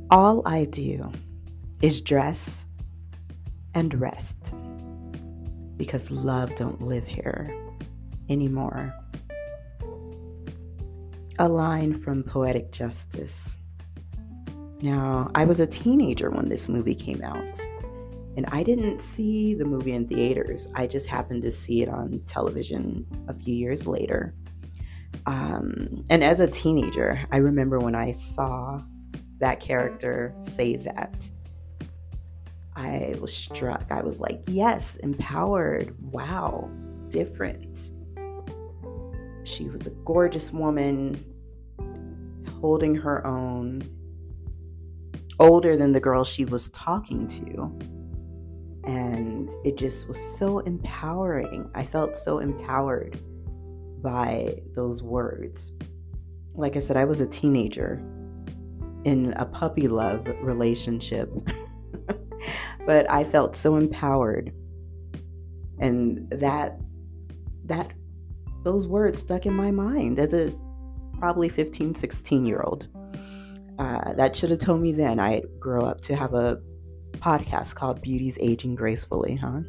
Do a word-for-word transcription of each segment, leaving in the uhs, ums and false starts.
All I do is dress and rest because love don't live here anymore. A line from Poetic Justice. Now, I was a teenager when this movie came out, and I didn't see the movie in theaters. I just happened to see it on television a few years later. Um, and as a teenager, I remember when I saw that character say that, I was struck. I was like, yes, empowered. Wow, different. She was a gorgeous woman, holding her own, older than the girl she was talking to. And it just was so empowering. I felt so empowered by those words. Like I said, I was a teenager in a puppy love relationship, but I felt so empowered. And that, that, those words stuck in my mind as a probably fifteen, sixteen year old. Uh, that should have told me then I'd grow up to have a podcast called Beauty's Aging Gracefully, huh?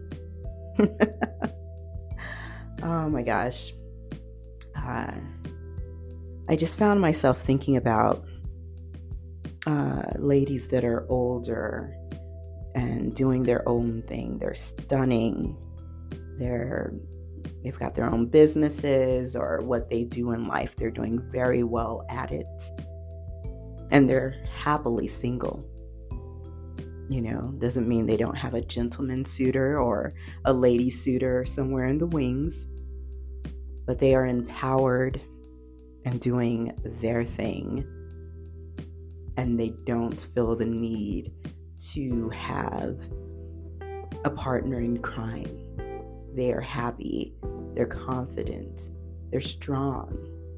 Oh my gosh. Uh, I just found myself thinking about uh, ladies that are older and doing their own thing. They're stunning. They're, they've got their own businesses, or what they do in life. They're doing very well at it. And they're happily single. You know, doesn't mean they don't have a gentleman suitor or a lady suitor somewhere in the wings, but they are empowered and doing their thing. And they don't feel the need to have a partner in crime. They are happy. They're confident. They're strong.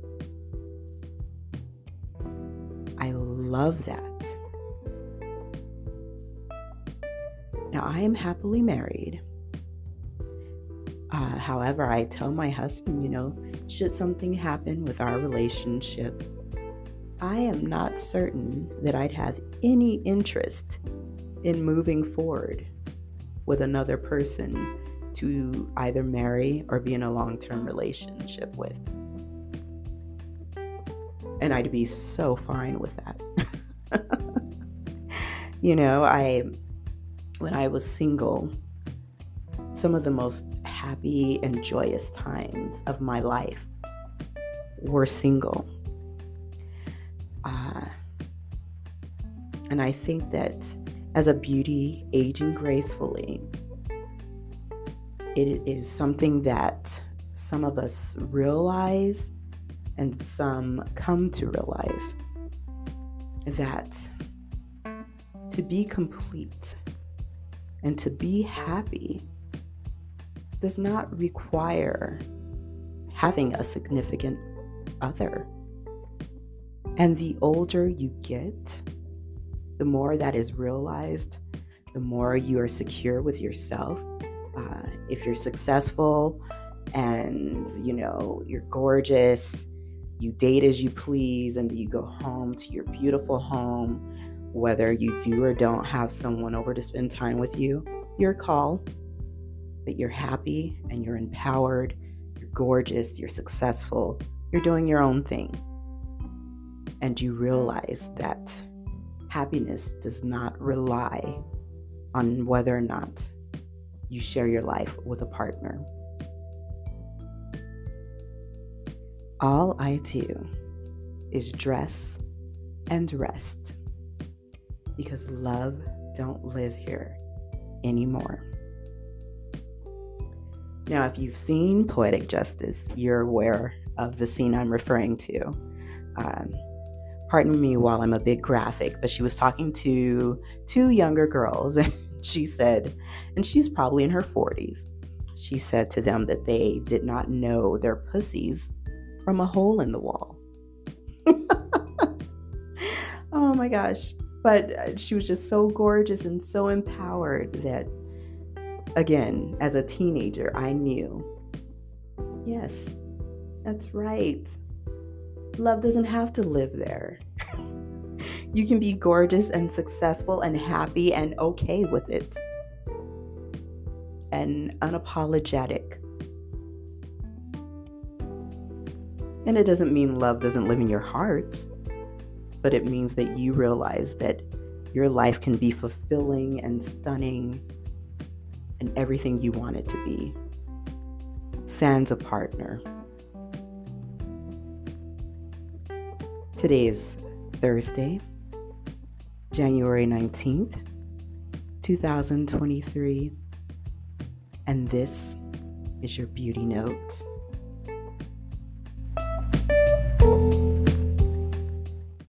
I love that. Now, I am happily married. Uh, however, I tell my husband, you know, should something happen with our relationship, I am not certain that I'd have any interest in moving forward with another person to either marry or be in a long-term relationship with. And I'd be so fine with that. You know, I, when I was single, some of the most happy and joyous times of my life were single. Uh, and I think that as a beauty aging gracefully, it is something that some of us realize and some come to realize, that to be complete and to be happy does not require having a significant other. And the older you get, the more that is realized, the more you are secure with yourself. Uh, if you're successful and, you know, you're gorgeous, you date as you please, and you go home to your beautiful home, whether you do or don't have someone over to spend time with you, your call. But you're happy and you're empowered, you're gorgeous, you're successful, you're doing your own thing. And you realize that happiness does not rely on whether or not you share your life with a partner. All I do is dress and rest because love don't live here anymore. Now, if you've seen Poetic Justice, you're aware of the scene I'm referring to. Um, pardon me while I'm a bit graphic, but she was talking to two younger girls, and she said, and she's probably in her forties, she said to them that they did not know their pussies from a hole in the wall. Oh my gosh. But she was just so gorgeous and so empowered that, again, as a teenager, I knew, yes, that's right. Love doesn't have to live there. You can be gorgeous and successful and happy and okay with it. And unapologetic. And it doesn't mean love doesn't live in your heart, but it means that you realize that your life can be fulfilling and stunning and everything you want it to be. Sans a partner. Today is Thursday, January nineteenth, twenty twenty-three, and this is your Beauty Note.